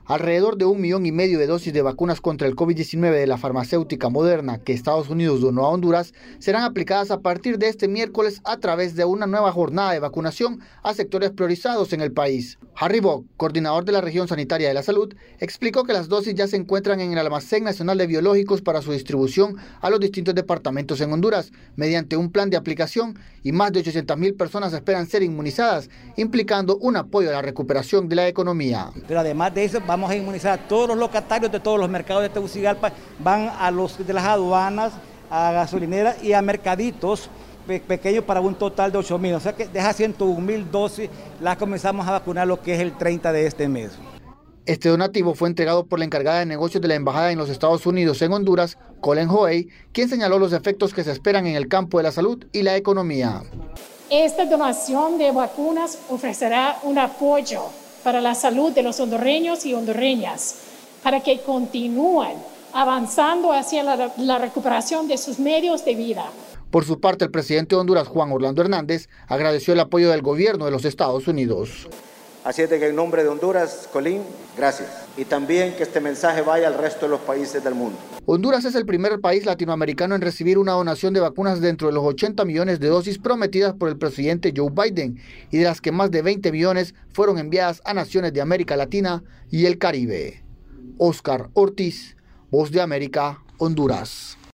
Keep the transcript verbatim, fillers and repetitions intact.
Alrededor de un millón y medio de dosis de vacunas contra el COVID diecinueve de la farmacéutica Moderna que Estados Unidos donó a Honduras serán aplicadas a partir de este miércoles a través de una nueva jornada de vacunación a sectores priorizados en el país. Harry Bock, coordinador de la región sanitaria de la salud, explicó que las dosis ya se encuentran en el Almacén Nacional de Biológicos para su distribución a los distintos departamentos en Honduras, mediante un plan de aplicación, y más de ochocientas mil personas esperan ser inmunizadas, implicando un apoyo a la recuperación de la economía. Pero además de eso, vamos a inmunizar a todos los locatarios de todos los mercados de Tegucigalpa, van a los de las aduanas, a gasolineras y a mercaditos pequeños para un total de ocho mil, o sea que de esas ciento un mil dosis las comenzamos a vacunar lo que es el treinta de este mes. Este donativo fue entregado por la encargada de negocios de la Embajada en los Estados Unidos en Honduras, Colin Hoey, quien señaló los efectos que se esperan en el campo de la salud y la economía. Esta donación de vacunas ofrecerá un apoyo para la salud de los hondureños y hondureñas, para que continúen avanzando hacia la, la recuperación de sus medios de vida. Por su parte, el presidente de Honduras, Juan Orlando Hernández, agradeció el apoyo del gobierno de los Estados Unidos. Así es de que en nombre de Honduras, Colín, gracias. Y también que este mensaje vaya al resto de los países del mundo. Honduras es el primer país latinoamericano en recibir una donación de vacunas dentro de los ochenta millones de dosis prometidas por el presidente Joe Biden, y de las que más de veinte millones fueron enviadas a naciones de América Latina y el Caribe. Oscar Ortiz, Voz de América, Honduras.